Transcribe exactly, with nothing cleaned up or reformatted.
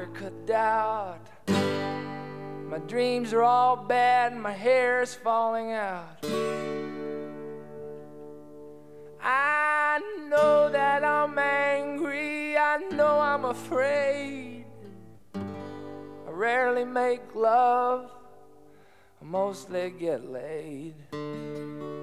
doctor could doubt. My dreams are all bad, my hair's falling out. I know that I'm angry, I know I'm afraid. I rarely make love, I mostly get laid.